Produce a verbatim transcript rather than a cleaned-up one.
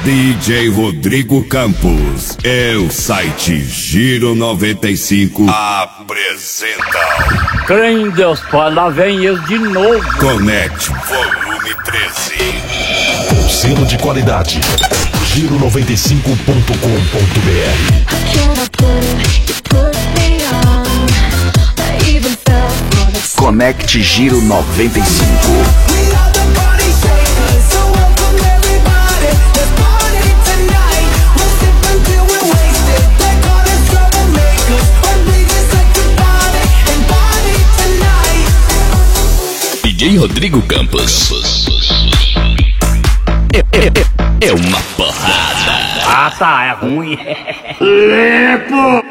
D J Rodrigo Campos. É o site Giro noventa e cinco apresenta. Crê em Deus, Pai, lá vem eu de novo. Connect Volume treze. Com selo de qualidade. Giro noventa e cinco ponto com ponto b r. Connect Giro noventa e cinco. D J Rodrigo Campos. É, é, é, é uma porrada. Ah, tá, é ruim. É, pô.